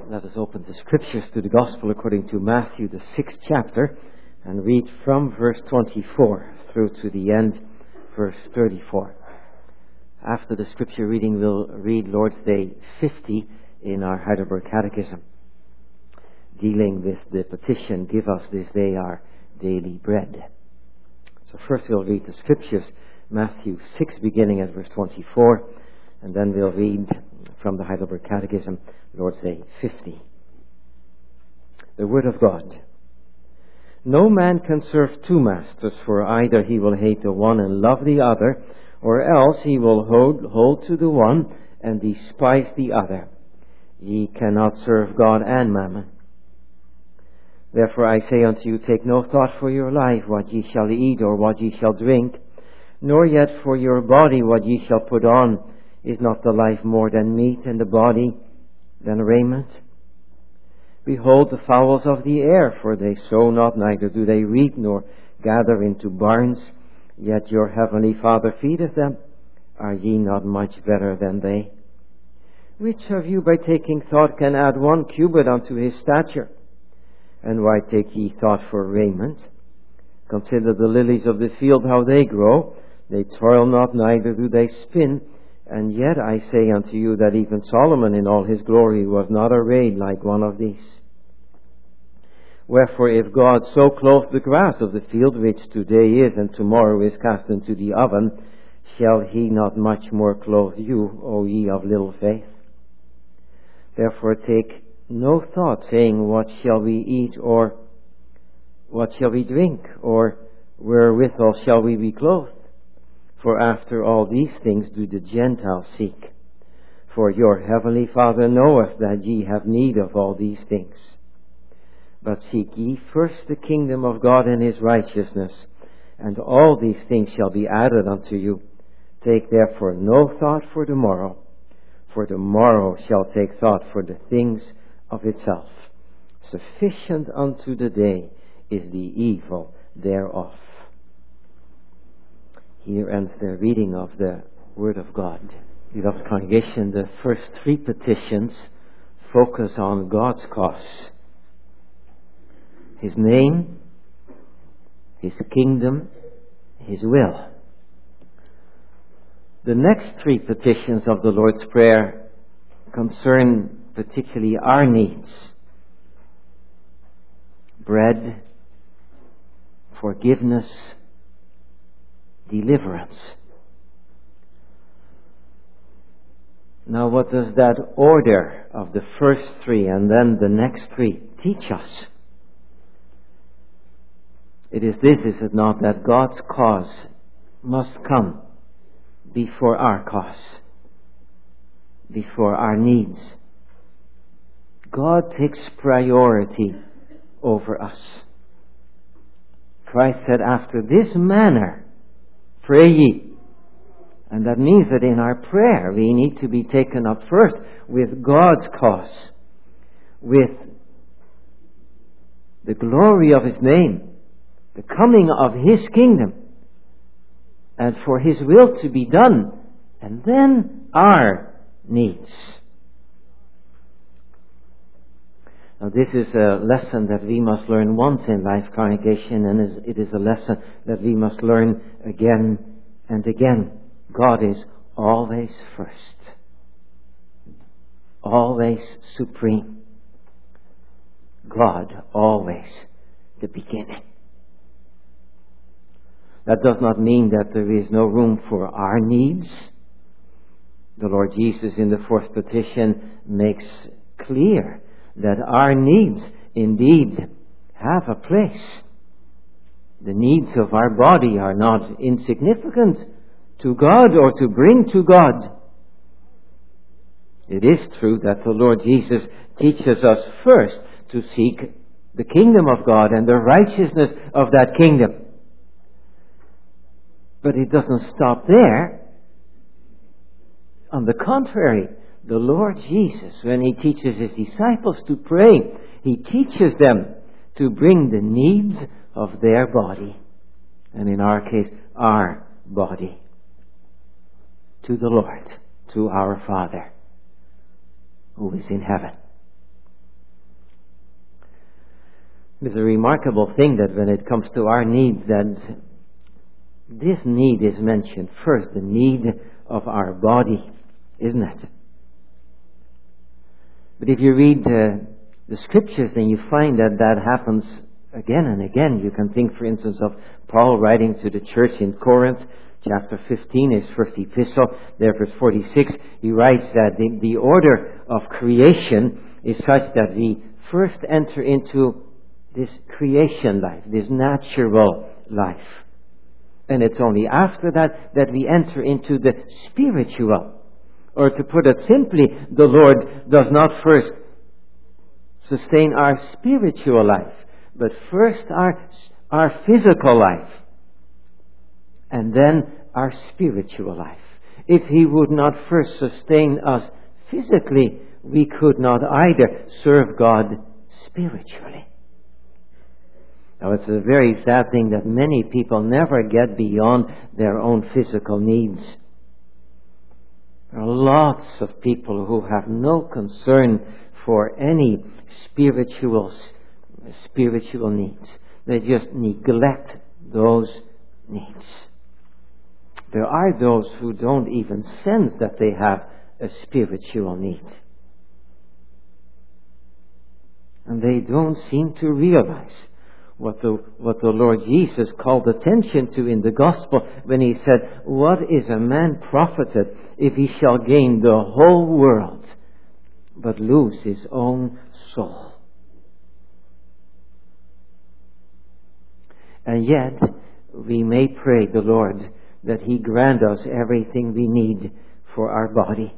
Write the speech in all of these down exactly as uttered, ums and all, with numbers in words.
Let us open the Scriptures to the Gospel according to Matthew, the sixth chapter, and read from verse twenty-four through to the end, verse thirty-four. After the Scripture reading, we'll read Lord's Day fifty in our Heidelberg Catechism, dealing with the petition, "Give us this day our daily bread." So first we'll read the Scriptures, Matthew six, beginning at verse twenty-four, and then we'll read from the Heidelberg Catechism, Lord's Day fifty. The Word of God. No man can serve two masters, for either he will hate the one and love the other, or else he will hold, hold to the one and despise the other. Ye cannot serve God and mammon. Therefore I say unto you, take no thought for your life, what ye shall eat or what ye shall drink, nor yet for your body what ye shall put on. Is not the life more than meat, and the body than raiment? Behold the fowls of the air, for they sow not, neither do they reap, nor gather into barns, yet your heavenly Father feedeth them. Are ye not much better than they? Which of you by taking thought can add one cubit unto his stature? And why take ye thought for raiment? Consider the lilies of the field, how they grow. They toil not, neither do they spin. And yet I say unto you that even Solomon in all his glory was not arrayed like one of these. Wherefore if God so clothe the grass of the field, which today is and tomorrow is cast into the oven, shall he not much more clothe you, O ye of little faith? Therefore take no thought, saying, what shall we eat, or what shall we drink, or wherewithal shall we be clothed? For after all these things do the Gentiles seek. For your heavenly Father knoweth that ye have need of all these things. But seek ye first the kingdom of God and his righteousness, and all these things shall be added unto you. Take therefore no thought for tomorrow, for tomorrow shall take thought for the things of itself. Sufficient unto the day is the evil thereof. Here ends the reading of the Word of God. Beloved congregation, the first three petitions focus on God's cause. His name, His kingdom, His will. The next three petitions of the Lord's Prayer concern particularly our needs. Bread, forgiveness, deliverance. Now what does that order of the first three and then the next three teach us? It is this, is it not, that God's cause must come before our cause, before our needs. God takes priority over us. Christ said, after this manner pray ye. And that means that in our prayer we need to be taken up first with God's cause, with the glory of His name, the coming of His kingdom, and for His will to be done, and then our needs. Now this is a lesson that we must learn once in life, congregation, and it is a lesson that we must learn again and again. God is always first, always supreme. God always the beginning. That does not mean that there is no room for our needs. The Lord Jesus in the fourth petition makes clear that our needs indeed have a place. The needs of our body are not insignificant to God or to bring to God. It is true that the Lord Jesus teaches us first to seek the kingdom of God and the righteousness of that kingdom. But it doesn't stop there. On the contrary, the Lord Jesus, when He teaches His disciples to pray, He teaches them to bring the needs of their body, and in our case, our body, to the Lord, to our Father, who is in heaven. It's a remarkable thing that when it comes to our needs, that this need is mentioned first, the need of our body, isn't it? But if you read uh, the scriptures, then you find that that happens again and again. You can think, for instance, of Paul writing to the church in Corinth, chapter fifteen, his first epistle, there verse forty-six. He writes that the, the order of creation is such that we first enter into this creation life, this natural life. And it's only after that that we enter into the spiritual. Or to put it simply, the Lord does not first sustain our spiritual life, but first our, our physical life, and then our spiritual life. If He would not first sustain us physically, we could not either serve God spiritually. Now, it's a very sad thing that many people never get beyond their own physical needs. There are lots of people who have no concern for any spiritual, spiritual needs. They just neglect those needs. There are those who don't even sense that they have a spiritual need. And they don't seem to realize what the, what the Lord Jesus called attention to in the gospel when He said, "What is a man profited if he shall gain the whole world, but lose his own soul?" And yet, we may pray the Lord that He grant us everything we need for our body.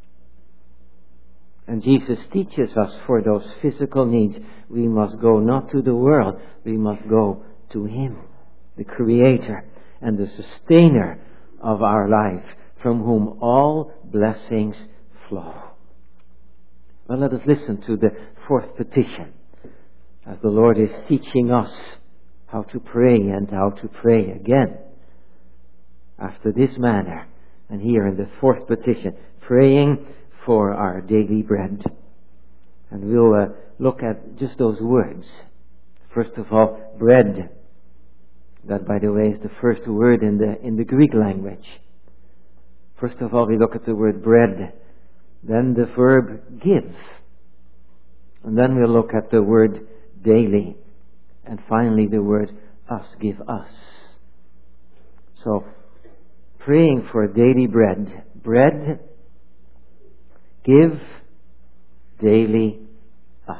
And Jesus teaches us for those physical needs, we must go not to the world, we must go to Him, the Creator and the Sustainer of our life, from whom all blessings flow. Well, let us listen to the fourth petition, as the Lord is teaching us how to pray and how to pray again after this manner. And here in the fourth petition, praying for our daily bread. And we'll uh, look at just those words. First of all, bread. That, by the way, is the first word in the in the Greek language. First of all, we look at the word bread. Then the verb give. And then we'll look at the word daily. And finally the word us, give us. So, praying for daily bread. Bread, give, daily, us.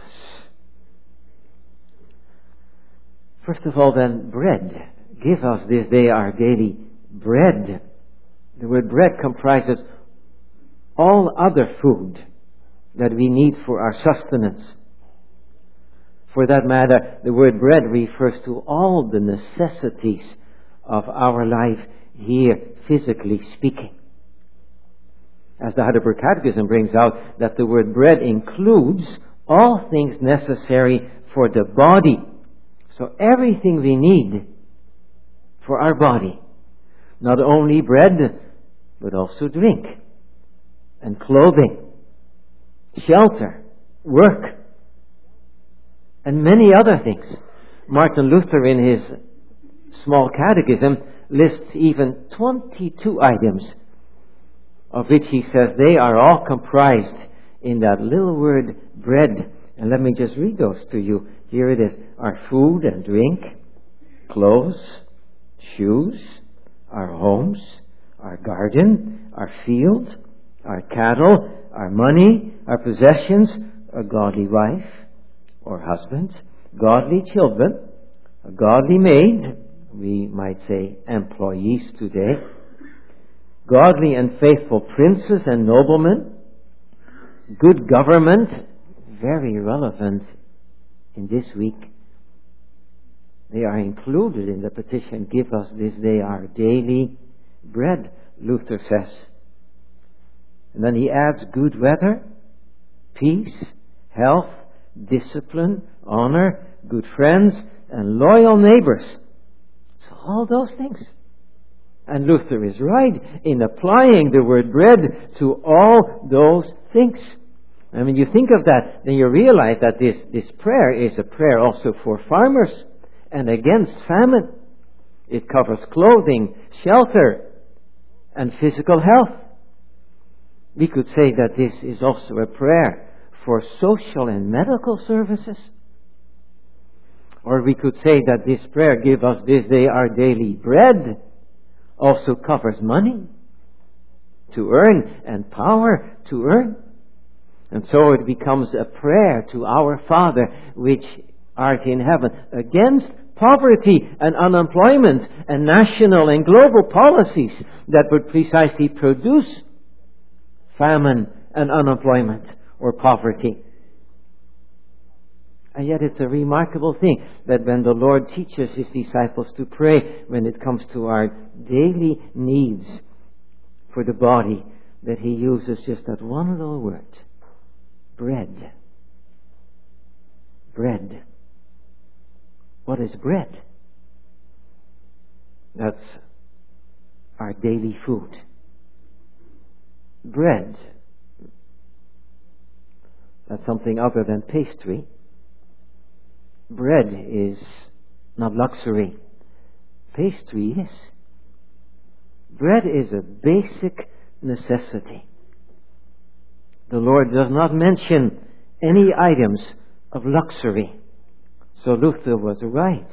First of all then, bread. Give us this day our daily bread. The word bread comprises all other food that we need for our sustenance. For that matter, the word bread refers to all the necessities of our life here, physically speaking. As the Heidelberg Catechism brings out, that the word bread includes all things necessary for the body. So everything we need for our body. Not only bread, but also drink and clothing, shelter, work, and many other things. Martin Luther, in his small catechism, lists even twenty-two items, of which he says they are all comprised in that little word bread. And let me just read those to you. Here it is. Our food and drink, clothes, shoes, our homes, our garden, our field, our cattle, our money, our possessions, a godly wife or husband, godly children, a godly maid, we might say employees today, godly and faithful princes and noblemen, good government, very relevant in this week. They are included in the petition, give us this day our daily bread, Luther says. And then he adds good weather, peace, health, discipline, honor, good friends, and loyal neighbors. So all those things. And Luther is right in applying the word bread to all those things. And when you think of that, then you realize that this, this prayer is a prayer also for farmers and against famine. It covers clothing, shelter, and physical health. We could say that this is also a prayer for social and medical services. Or we could say that this prayer, give us this day our daily bread, also covers money to earn and power to earn. And so it becomes a prayer to our Father which art in heaven against poverty and unemployment and national and global policies that would precisely produce famine and unemployment or poverty. And yet it's a remarkable thing that when the Lord teaches His disciples to pray when it comes to our daily needs for the body, that He uses just that one little word. Bread. Bread. What is bread? That's our daily food. Bread. That's something other than pastry. Bread is not luxury. Pastry is. Bread is a basic necessity. The Lord does not mention any items of luxury. So Luther was right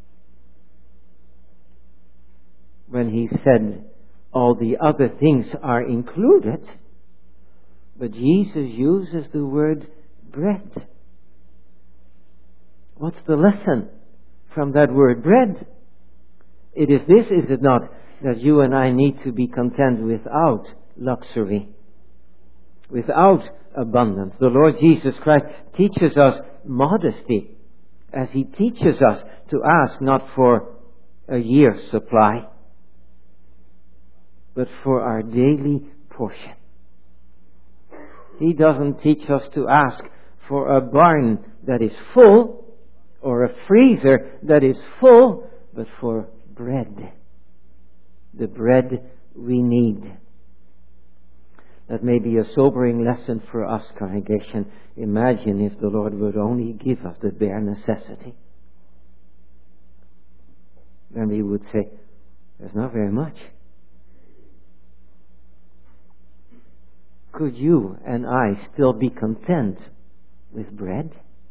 when he said all the other things are included, but Jesus uses the word bread. What's the lesson from that word bread? It is this, is it not, that you and I need to be content without luxury, without abundance. The Lord Jesus Christ teaches us modesty as He teaches us to ask not for a year's supply, but for our daily portion. He doesn't teach us to ask for a barn that is full or a freezer that is full, but for bread. The bread we need. That may be a sobering lesson for us, congregation. Imagine if the Lord would only give us the bare necessity. Then we would say, there's not very much. Could you and I still be content with bread?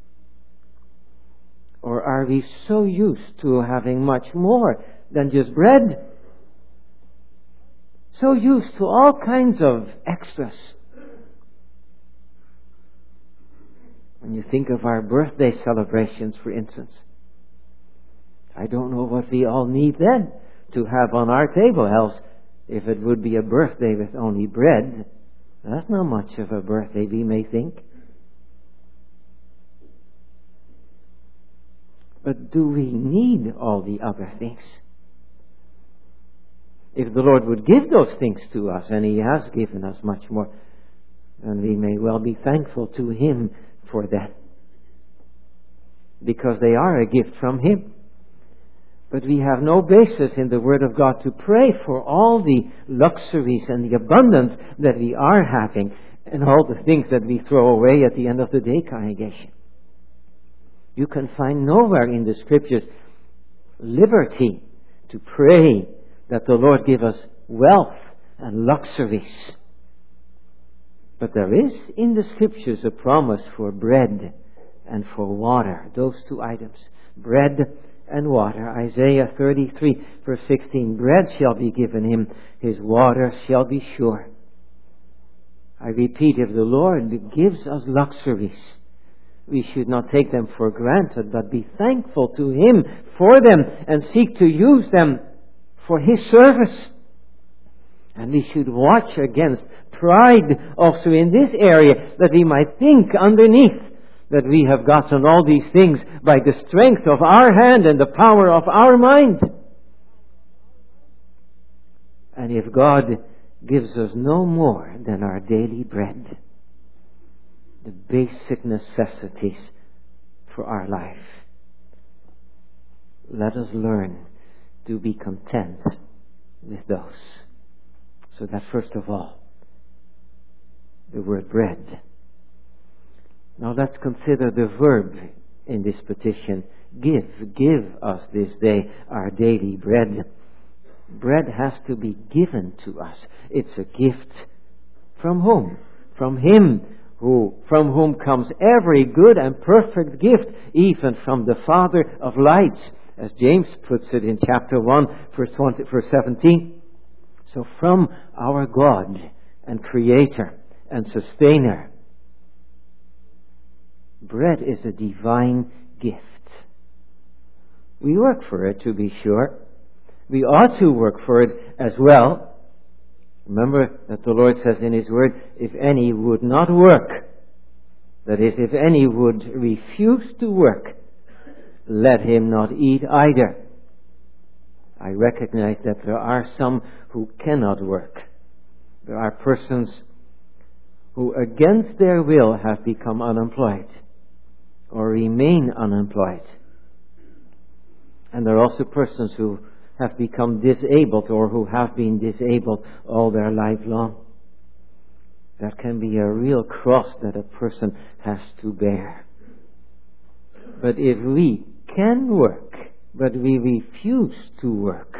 Or are we so used to having much more than just bread? So used to all kinds of extras. When you think of our birthday celebrations, for instance, I don't know what we all need then to have on our table. Else, if it would be a birthday with only bread, that's not much of a birthday, we may think. But do we need all the other things? If the Lord would give those things to us, and He has given us much more, then we may well be thankful to Him for that. Because they are a gift from Him. But we have no basis in the Word of God to pray for all the luxuries and the abundance that we are having, and all the things that we throw away at the end of the day, congregation. You can find nowhere in the Scriptures liberty to pray that the Lord give us wealth and luxuries. But there is in the Scriptures a promise for bread and for water. Those two items. Bread and water. Isaiah thirty-three verse sixteen. Bread shall be given him, his water shall be sure. I repeat, if the Lord gives us luxuries, we should not take them for granted, but be thankful to Him for them and seek to use them for His service. And we should watch against pride also in this area, that we might think underneath that we have gotten all these things by the strength of our hand and the power of our mind. And if God gives us no more than our daily bread, the basic necessities for our life, let us learn to be content with those. So that first of all, the word bread Now let's consider the verb in this petition. Give, give us this day our daily bread. Bread has to be given to us. It's a gift from whom? From Him who, from whom comes every good and perfect gift, even from the Father of lights, as James puts it in chapter one, verse twenty, verse seventeen. So from our God and Creator and Sustainer, bread is a divine gift. We work for it, to be sure. We ought to work for it as well. Remember that the Lord says in His Word, if any would not work, that is, if any would refuse to work, let him not eat either. I recognize that there are some who cannot work. There are persons who against their will have become unemployed or remain unemployed. And there are also persons who have become disabled or who have been disabled all their life long. That can be a real cross that a person has to bear. But if we can work, but we refuse to work,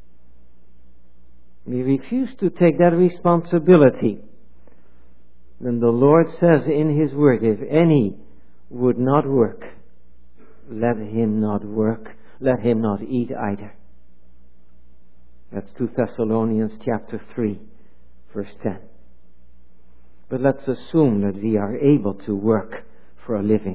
we refuse to take that responsibility, then the Lord says in His Word, if any would not work, let him not work, let him not eat either. That's two Thessalonians chapter three, verse ten. But let's assume that we are able to work for a living.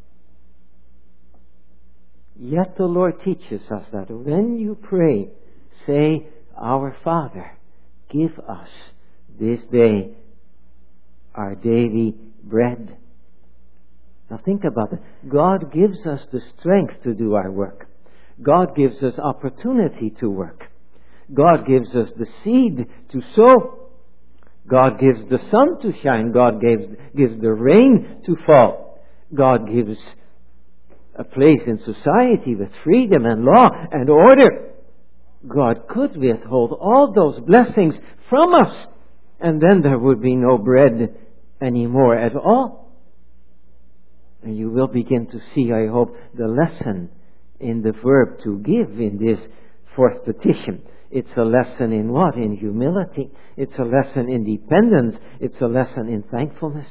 Yet the Lord teaches us that when you pray, say, Our Father, give us this day our daily bread. Now think about it. God gives us the strength to do our work. God gives us opportunity to work. God gives us the seed to sow. God gives the sun to shine. God gives, gives the rain to fall. God gives a place in society with freedom and law and order. God could withhold all those blessings from us, and then there would be no bread anymore at all. And you will begin to see, I hope, the lesson in the verb to give in this fourth petition. It's a lesson in what? In humility. It's a lesson in dependence. It's a lesson in thankfulness.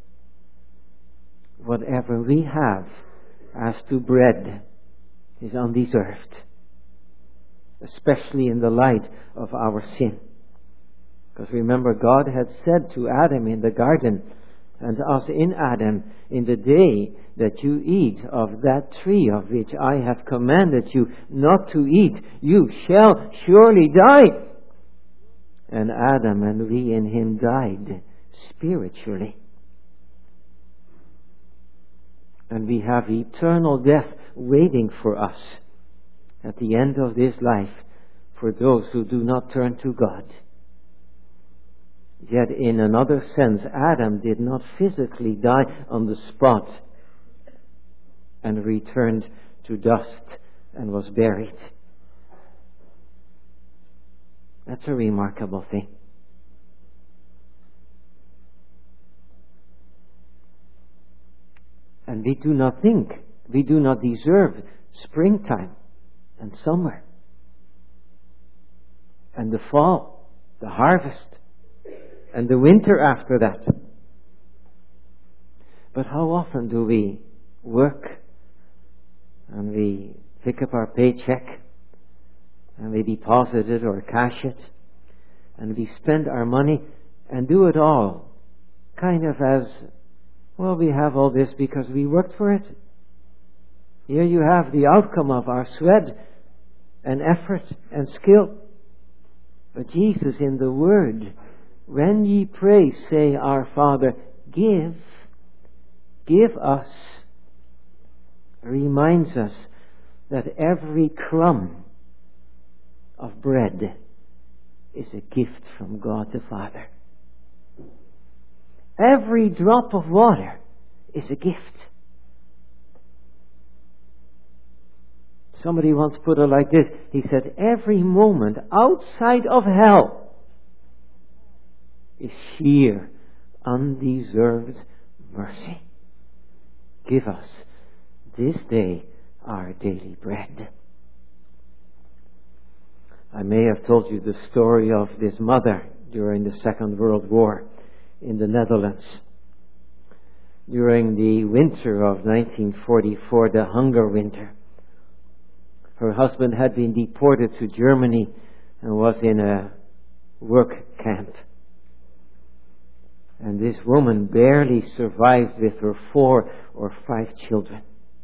Whatever we have as to bread is undeserved, especially in the light of our sin. Because remember, God had said to Adam in the garden, and us in Adam, in the day that you eat of that tree of which I have commanded you not to eat, you shall surely die. And Adam and we in him died spiritually. And we have eternal death waiting for us at the end of this life for those who do not turn to God. Yet in another sense, Adam did not physically die on the spot and returned to dust and was buried. That's a remarkable thing. And we do not think, we do not deserve springtime and summer and the fall, the harvest, and the winter after that. But how often do we work and we pick up our paycheck and we deposit it or cash it and we spend our money and do it all kind of as, well, we have all this because we worked for it. Here you have the outcome of our sweat and effort and skill. But Jesus in the Word, when ye pray, say, Our Father, give, give us, reminds us that every crumb of bread is a gift from God the Father. Every drop of water is a gift. Somebody once put it like this. He said, every moment outside of hell is sheer, undeserved mercy. Give us this day our daily bread. I may have told you the story of this mother during the Second World War in the Netherlands. During the winter of nineteen forty-four, the hunger winter, her husband had been deported to Germany and was in a work camp. And this woman barely survived with her four or five children.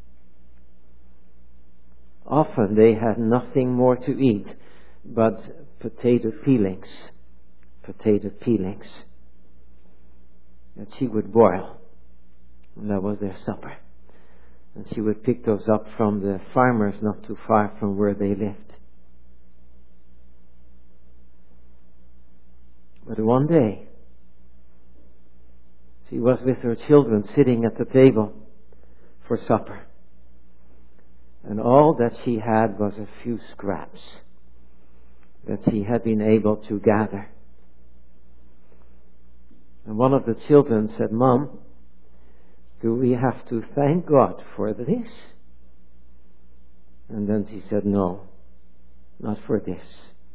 Often they had nothing more to eat but potato peelings, potato peelings that she would boil. And that was their supper. And she would pick those up from the farmers not too far from where they lived. But one day, she was with her children sitting at the table for supper. And all that she had was a few scraps that she had been able to gather. And one of the children said, "Mom, do we have to thank God for this?" And then she said, "No, not for this."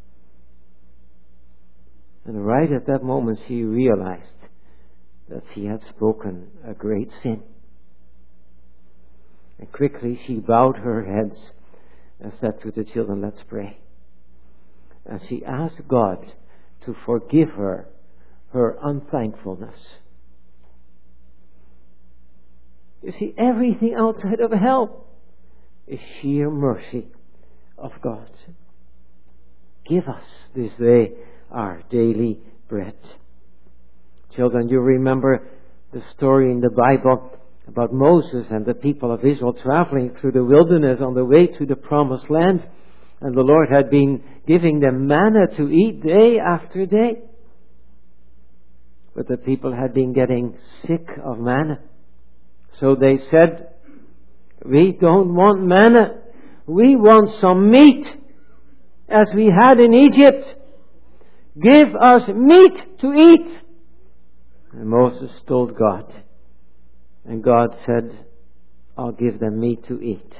And right at that moment she realized that she had spoken a great sin. And quickly she bowed her heads and said to the children, "Let's pray." And she asked God to forgive her her unthankfulness. You see, everything outside of hell is sheer mercy of God. Give us this day our daily bread. Children, you remember the story in the Bible about Moses and the people of Israel traveling through the wilderness on the way to the promised land. And the Lord had been giving them manna to eat day after day. But the people had been getting sick of manna. So they said, "We don't want manna. We want some meat, as we had in Egypt. Give us meat to eat." And Moses told God. And God said, "I'll give them meat to eat."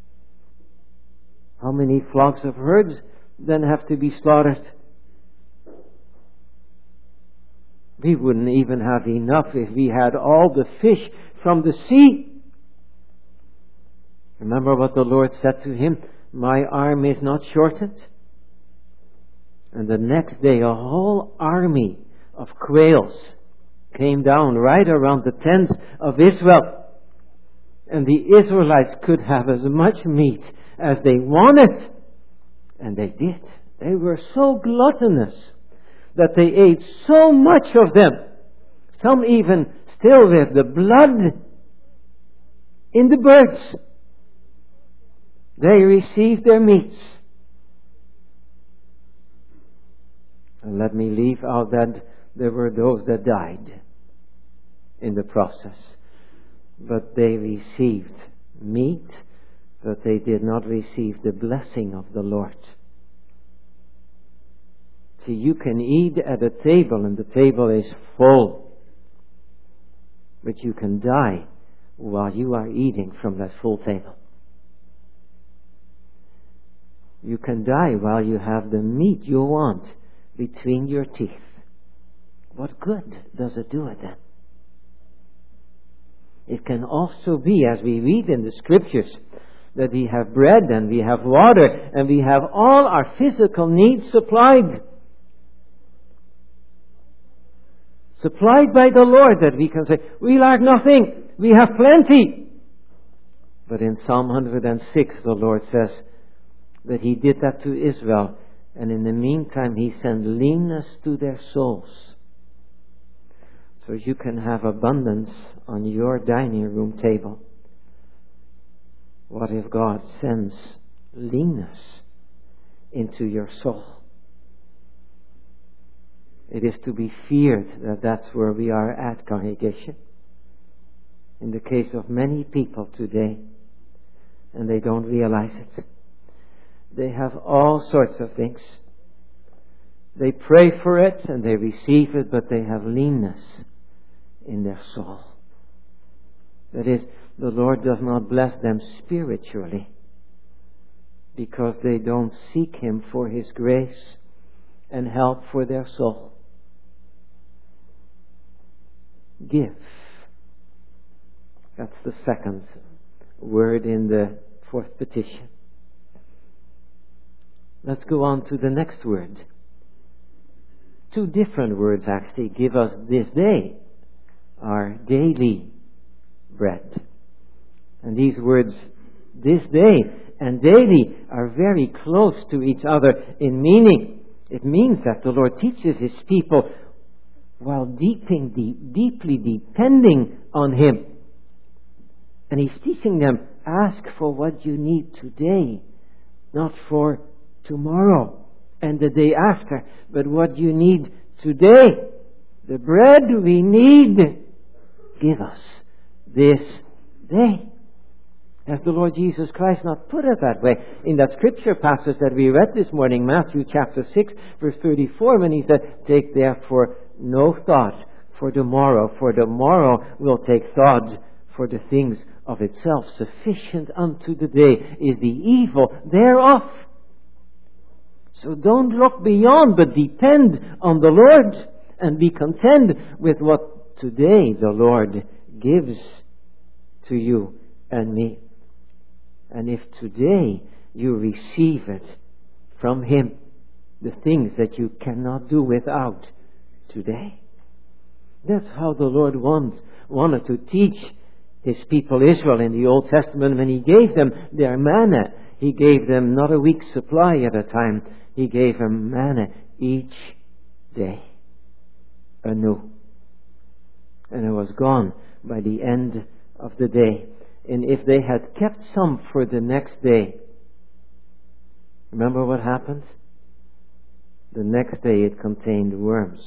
How many flocks of herds then have to be slaughtered? We wouldn't even have enough if we had all the fish from the sea. Remember what the Lord said to him? "My arm is not shortened." And the next day a whole army of quails came down right around the tent of Israel. And the Israelites could have as much meat as they wanted. And they did. They were so gluttonous that they ate so much of them. Some even still with the blood in the birds. They received their meats. And let me leave out that there were those that died in the process. But they received meat, but they did not receive the blessing of the Lord. See, you can eat at a table and the table is full. But you can die while you are eating from that full table. You can die while you have the meat you want between your teeth. What good does it do it then? It can also be, as we read in the scriptures, that we have bread and we have water and we have all our physical needs supplied. Supplied by the Lord, that we can say, "We lack nothing, we have plenty." But in Psalm one hundred six the Lord says that He did that to Israel, and in the meantime He sent leanness to their souls. So you can have abundance on your dining room table. What if God sends leanness into your soul? It is to be feared that that's where we are at, congregation. In the case of many people today, and they don't realize it. They have all sorts of things. They pray for it and they receive it, but they have leanness in their soul. That is, the Lord does not bless them spiritually because they don't seek Him for His grace and help for their soul. Give. That's the second word in the fourth petition. Let's go on to the next word. Two different words actually give us this day our daily bread. And these words, this day and daily, are very close to each other in meaning. It means that the Lord teaches His people while deeping, deep, deeply depending on Him. And He's teaching them, ask for what you need today, not for tomorrow and the day after, but what you need today. The bread we need, give us this day. Has the Lord Jesus Christ not put it that way? In that scripture passage that we read this morning, Matthew chapter six, verse thirty-four, when He said, take therefore no thought for tomorrow, for tomorrow will take thought for the things of itself. Sufficient unto the day is the evil thereof. So don't look beyond, but depend on the Lord and be content with what today the Lord gives to you and me. And if today you receive it from Him, the things that you cannot do without today. That's how the Lord wants, wanted to teach His people Israel in the Old Testament when He gave them their manna. He gave them not a week's supply at a time. He gave them manna each day, anew. And it was gone by the end of the day. And if they had kept some for the next day, remember what happened? The next day it contained worms.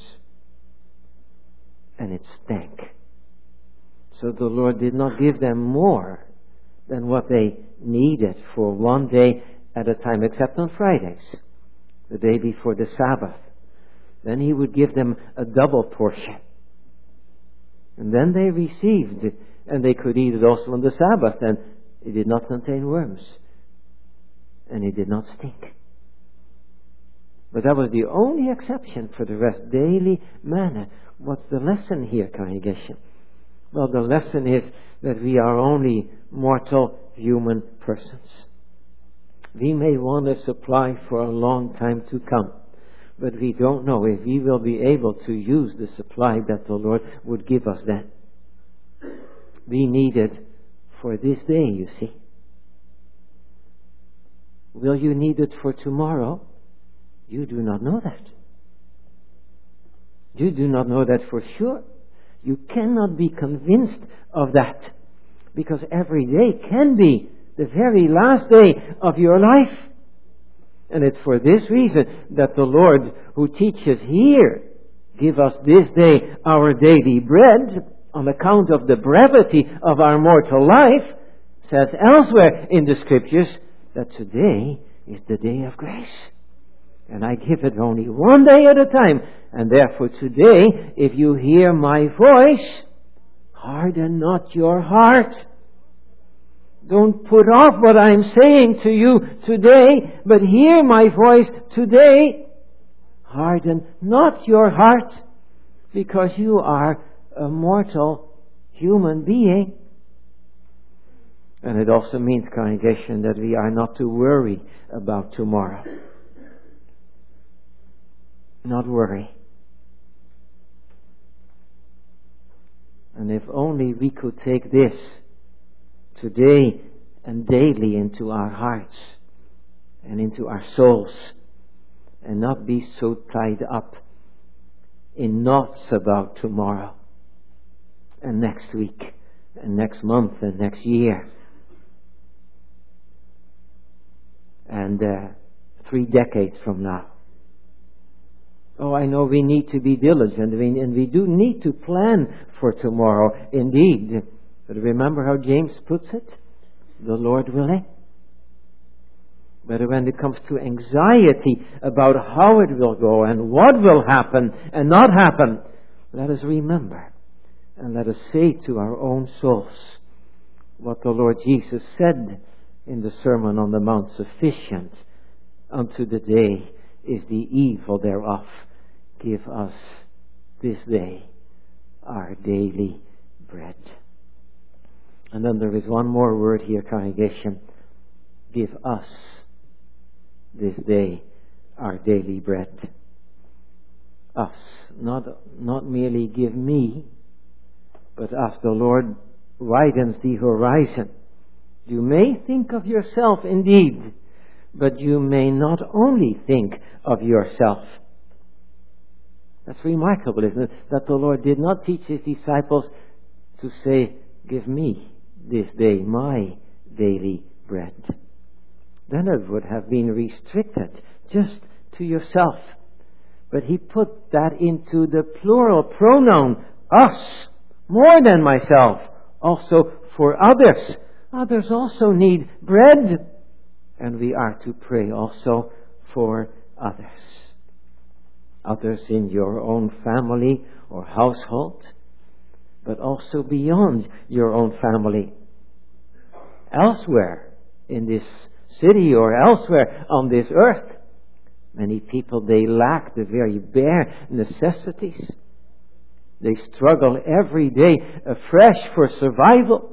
And it stank. So the Lord did not give them more than what they needed for one day at a time, except on Fridays, the day before the Sabbath. Then He would give them a double portion. And then they received it, and they could eat it also on the Sabbath, and it did not contain worms. And it did not stink. But that was the only exception. For the rest, daily manna. What's the lesson here, congregation? Well, the lesson is that we are only mortal human persons. We may want a supply for a long time to come, but we don't know if we will be able to use the supply that the Lord would give us then. We need it for this day, you see. Will you need it for tomorrow? You do not know that. You do not know that for sure. You cannot be convinced of that, because every day can be the very last day of your life. And it's for this reason that the Lord, who teaches here, give us this day our daily bread, on account of the brevity of our mortal life, says elsewhere in the Scriptures that today is the day of grace. And I give it only one day at a time. And therefore today, if you hear my voice, harden not your heart. Don't put off what I'm saying to you today, but hear my voice today. Harden not your heart, because you are a mortal human being. And it also means, congregation, that we are not to worry about tomorrow. Not worry. And if only we could take this today and daily into our hearts and into our souls, and not be so tied up in knots about tomorrow and next week and next month and next year and uh, three decades from now. Oh, I know we need to be diligent, and we do need to plan for tomorrow, indeed. But remember how James puts it? The Lord willing. But when it comes to anxiety about how it will go and what will happen and not happen, let us remember and let us say to our own souls, what the Lord Jesus said in the Sermon on the Mount, sufficient unto the day is the evil thereof. Give us this day our daily bread. And then there is one more word here, congregation. Give us this day our daily bread. Us. Not, not merely give me, but as the Lord widens the horizon. You may think of yourself indeed, but you may not only think of yourself. That's remarkable, isn't it? That the Lord did not teach His disciples to say, give me this day my daily bread. Then it would have been restricted just to yourself. But He put that into the plural pronoun, us, more than myself, also for others. Others also need bread. And we are to pray also for others. Others in your own family or household, but also beyond your own family. Elsewhere in this city or elsewhere on this earth, many people, they lack the very bare necessities. They struggle every day afresh for survival.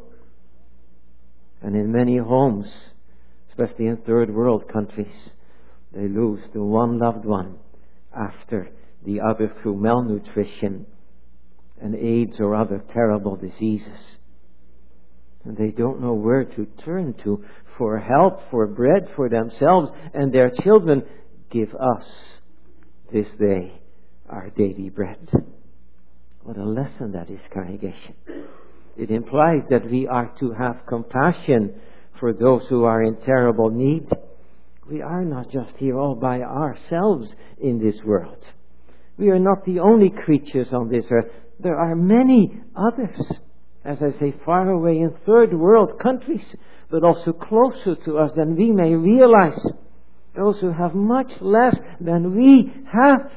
And in many homes, especially in third world countries, they lose the one loved one after the other through malnutrition and AIDS or other terrible diseases. And they don't know where to turn to for help, for bread for themselves and their children. Give us this day our daily bread. What a lesson that is, congregation. It implies that we are to have compassion for those who are in terrible need. We are not just here all by ourselves in this world. We are not the only creatures on this earth. There are many others, as I say, far away in third world countries, but also closer to us than we may realize. Those who have much less than we have.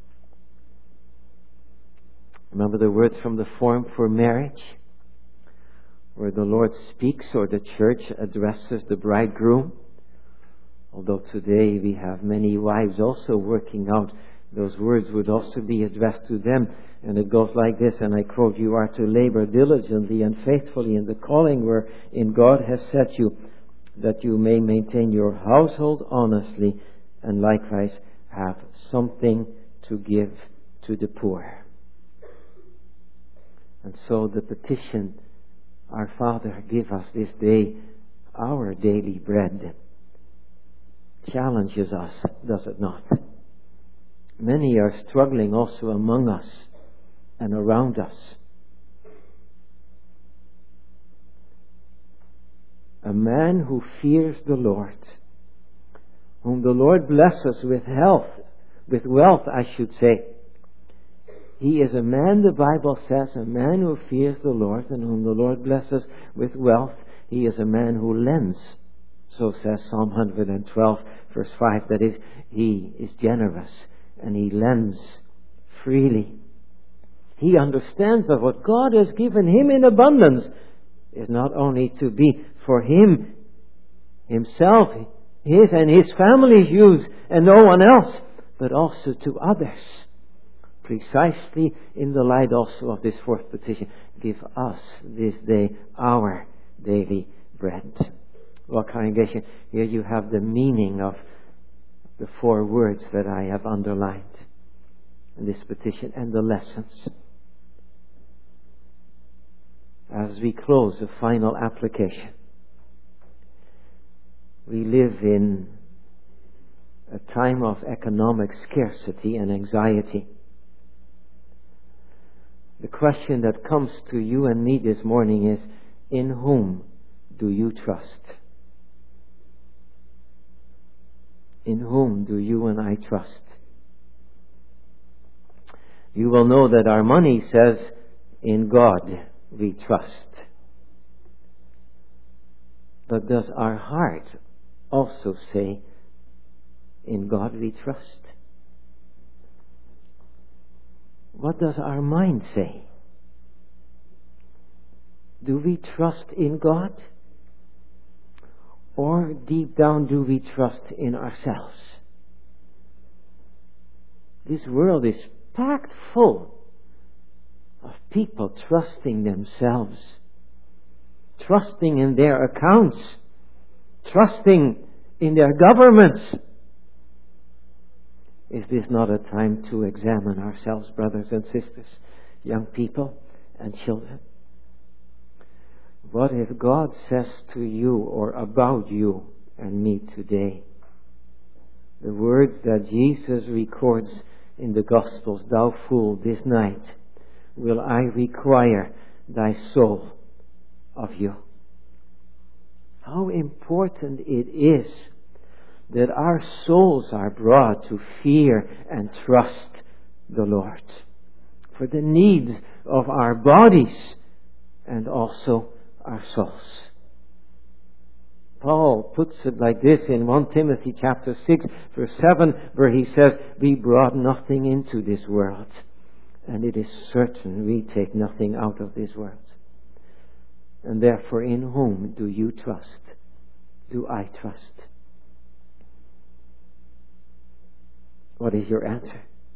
Remember the words from the Form for Marriage, where the Lord speaks or the church addresses the bridegroom. Although today we have many wives also working out, those words would also be addressed to them. And it goes like this, and I quote, you are to labor diligently and faithfully in the calling wherein God has set you, that you may maintain your household honestly and likewise have something to give to the poor. And so the petition, our Father, give us this day our daily bread, challenges us, does it not? Many are struggling also among us and around us. A man who fears the Lord, whom the Lord blesses with health, with wealth, I should say. He is a man, the Bible says, a man who fears the Lord and whom the Lord blesses with wealth. He is a man who lends. So says Psalm one twelve, verse five, that is, he is generous and he lends freely. He understands that what God has given him in abundance is not only to be for him, himself, his and his family's use, and no one else, but also to others. Precisely in the light also of this fourth petition, give us this day our daily bread. Well, congregation, here you have the meaning of the four words that I have underlined in this petition and the lessons. As we close the final application, we live in a time of economic scarcity and anxiety. The question that comes to you and me this morning is, in whom do you trust? In whom do you and I trust? You will know that our money says, in God we trust. But does our heart also say, in God we trust? What does our mind say? Do we trust in God? Or deep down, do we trust in ourselves? This world is packed full of people trusting themselves, trusting in their accounts, trusting in their governments. Is this not a time to examine ourselves, brothers and sisters, young people and children? What if God says to you or about you and me today the words that Jesus records in the Gospels, "Thou fool, this night will I require thy soul of you"? How important it is that our souls are brought to fear and trust the Lord for the needs of our bodies and also our souls. Paul puts it like this in First Timothy chapter six verse seven, where he says, "We brought nothing into this world, and it is certain we take nothing out of this world." And therefore, in whom do you trust? Do I trust? What is your answer?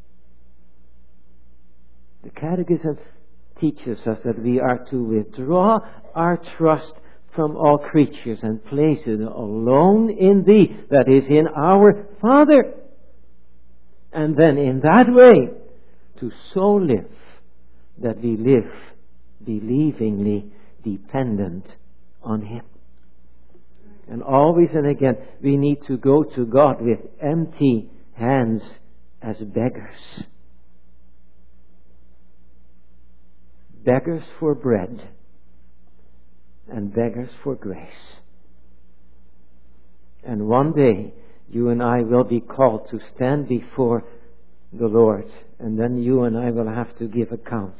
The Catechism teaches us that we are to withdraw our trust from all creatures and place it alone in Thee, that is, in our Father. And then in that way, to so live that we live believingly dependent on Him. And always and again, we need to go to God with empty hands as beggars. Beggars for bread and beggars for grace. And one day, you and I will be called to stand before the Lord, and then you and I will have to give account.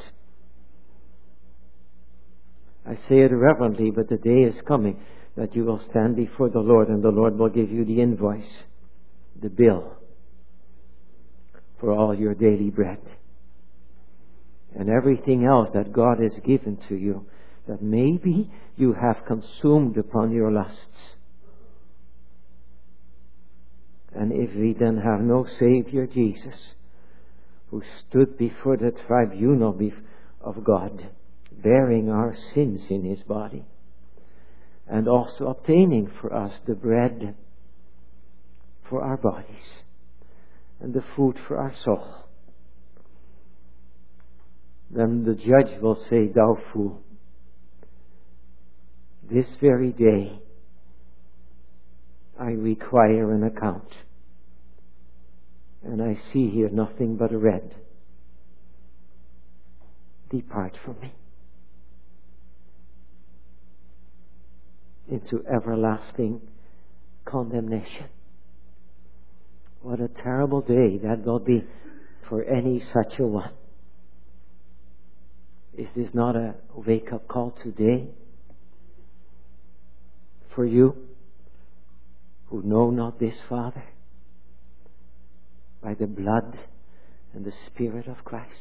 I say it reverently, but the day is coming that you will stand before the Lord, and the Lord will give you the invoice, the bill, for all your daily bread. And everything else that God has given to you, that maybe you have consumed upon your lusts. And if we then have no Savior, Jesus, who stood before the tribunal of God, bearing our sins in His body, and also obtaining for us the bread for our bodies and the food for our soul, then the judge will say, "Thou fool, this very day I require an account, and I see here nothing but red. Depart from me into everlasting condemnation." What a terrible day that will be for any such a one. Is this not a wake-up call today for you who know not this Father by the blood and the Spirit of Christ?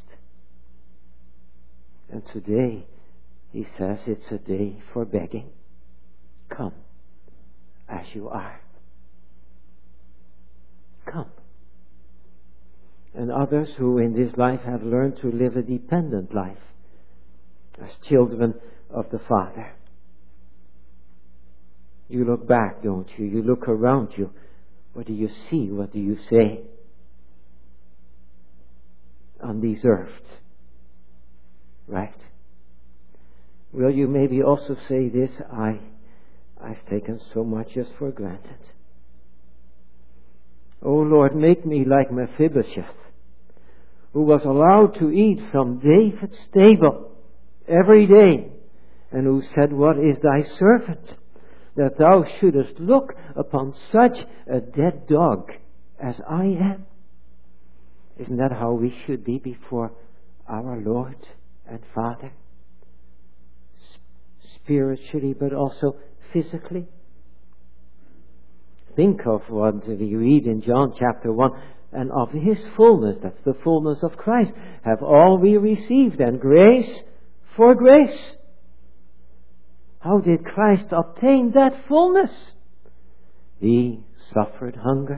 And today, He says it's a day for begging. Come as you are. Come. And others who in this life have learned to live a dependent life as children of the Father. You look back, don't you? You look around you. What do you see? What do you say? Undeserved. Right? Will you maybe also say this? I, I've taken so much just for granted. Oh Lord, make me like Mephibosheth, who was allowed to eat from David's table every day, and who said, "What is thy servant, that thou shouldest look upon such a dead dog as I am?" Isn't that how we should be before our Lord and Father? Spiritually, but also physically. Think of what we read in John chapter one. "And of His fullness," that's the fullness of Christ, "have all we received, and grace for grace." How did Christ obtain that fullness? He suffered hunger.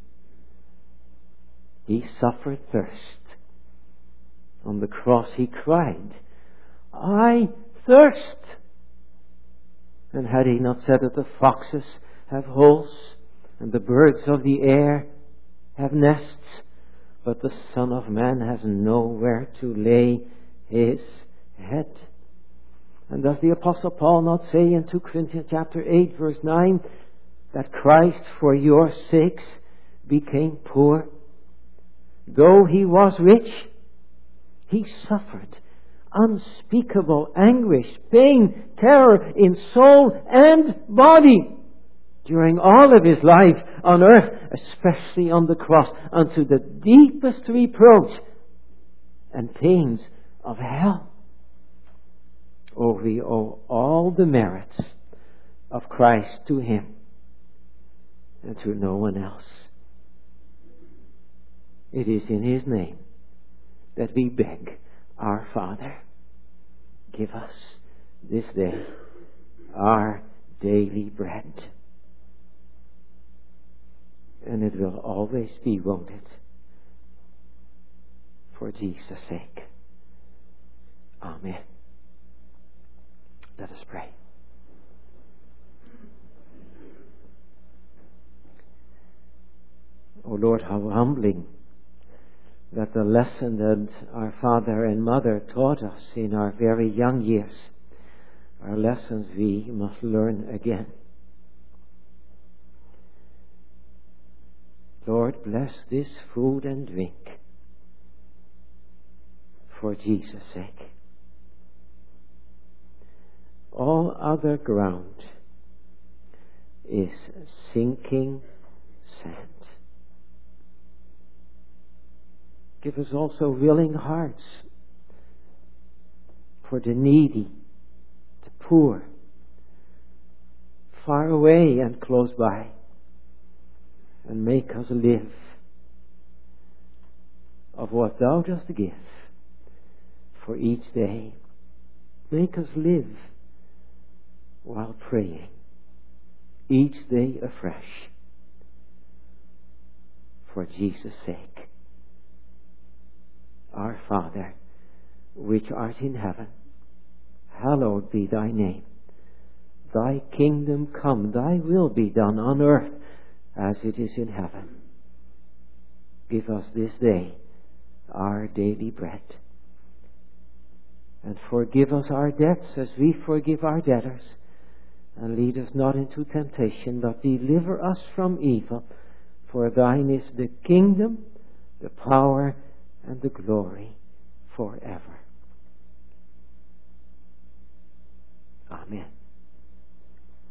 He suffered thirst. On the cross he cried, I thirst. And had he not said that the foxes have holes and the birds of the air have nests, but the Son of Man has nowhere to lay his head? And does the Apostle Paul not say in Second Corinthians chapter eight verse nine that Christ for your sakes became poor? Though he was rich, he suffered unspeakable anguish, pain, terror in soul and body during all of his life on earth, especially on the cross, unto the deepest reproach and pains of hell. Oh, we owe all the merits of Christ to him and to no one else. It is in his name that we beg our Father, give us this day our daily bread. And it will always be, won't it? For Jesus' sake. Amen. Let us pray. O Lord, how humbling that the lesson that our father and mother taught us in our very young years are lessons we must learn again. Lord, bless this food and drink for Jesus' sake. All other ground is sinking sand. Give us also willing hearts for the needy, the poor, far away and close by, and make us live of what Thou dost give for each day. Make us live while praying each day afresh for Jesus' sake. Our Father, which art in heaven, hallowed be thy name. Thy kingdom come, thy will be done on earth as it is in heaven. Give us this day our daily bread. And forgive us our debts as we forgive our debtors. And lead us not into temptation, but deliver us from evil. For thine is the kingdom, the power, and the glory forever. Amen.